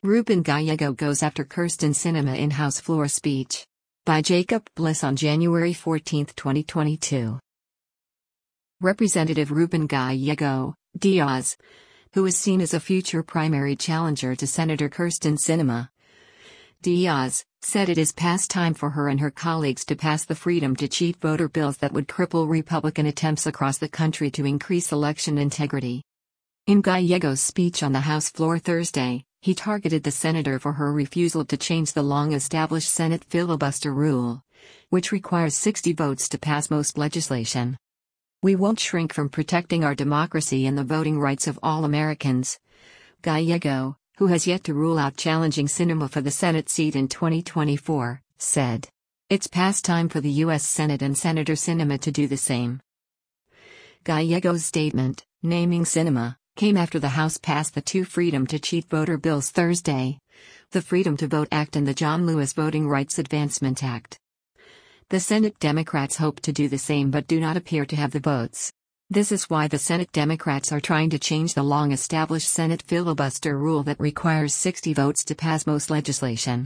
Ruben Gallego goes after Kyrsten Sinema in House floor speech. By Jacob Bliss on January 14, 2022. Representative Ruben Gallego Diaz, who is seen as a future primary challenger to Senator Kyrsten Sinema. Diaz said it is past time for her and her colleagues to pass the freedom to cheat voter bills that would cripple Republican attempts across the country to increase election integrity. In Gallego's speech on the House floor Thursday, he targeted the senator for her refusal to change the long-established Senate filibuster rule, which requires 60 votes to pass most legislation. "We won't shrink from protecting our democracy and the voting rights of all Americans," Gallego, who has yet to rule out challenging Sinema for the Senate seat in 2024, said. It's past time for the U.S. Senate and Senator Sinema to do the same. Gallego's statement, naming Sinema, came after the House passed the two Freedom to Cheat voter bills Thursday, the Freedom to Vote Act and the John Lewis Voting Rights Advancement Act. The Senate Democrats hope to do the same but do not appear to have the votes. This is why the Senate Democrats are trying to change the long-established Senate filibuster rule that requires 60 votes to pass most legislation.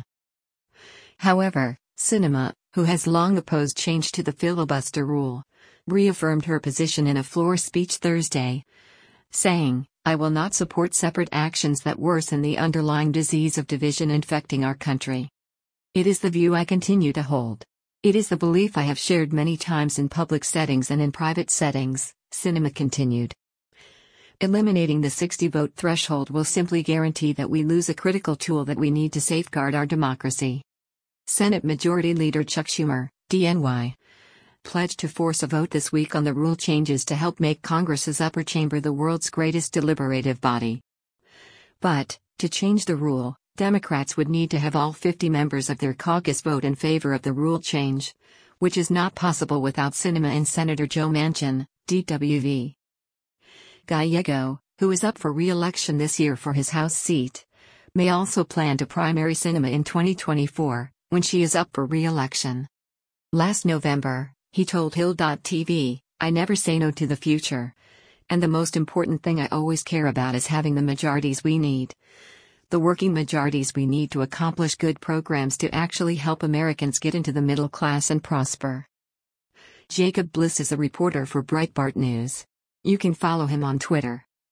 However, Sinema, who has long opposed change to the filibuster rule, reaffirmed her position in a floor speech Thursday, saying, "I will not support separate actions that worsen the underlying disease of division infecting our country. It is the view I continue to hold. It is the belief I have shared many times in public settings and in private settings," Sinema continued. Eliminating the 60-vote threshold will simply guarantee that we lose a critical tool that we need to safeguard our democracy. Senate Majority Leader Chuck Schumer, DNY, pledged to force a vote this week on the rule changes to help make Congress's upper chamber the world's greatest deliberative body. But, to change the rule, Democrats would need to have all 50 members of their caucus vote in favor of the rule change, which is not possible without Sinema and Senator Joe Manchin, DWV. Gallego, who is up for re-election this year for his House seat, may also plan to primary Sinema in 2024, when she is up for re-election. Last November, he told Hill.tv, "I never say no to the future. And the most important thing I always care about is having the majorities we need. The working majorities we need to accomplish good programs to actually help Americans get into the middle class and prosper." Jacob Bliss is a reporter for Breitbart News. You can follow him on Twitter.